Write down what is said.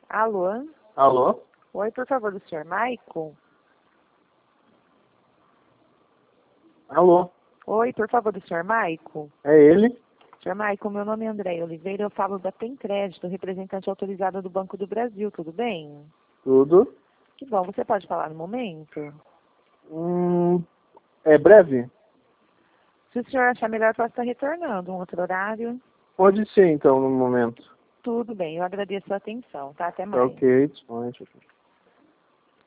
Alô? Alô? Oi, por favor, do senhor Maicon? Alô? Oi, por favor, do senhor Maicon? É ele? Senhor Maicon, meu nome é André Oliveira, eu falo da Tem Crédito, representante autorizada do Banco do Brasil, tudo bem? Tudo? Que bom, você pode falar no momento? É breve? Se o senhor achar melhor, posso estar retornando um outro horário. Pode ser então, no momento. Tudo bem, eu agradeço a atenção, tá? Até Tá mais. ok, disponha.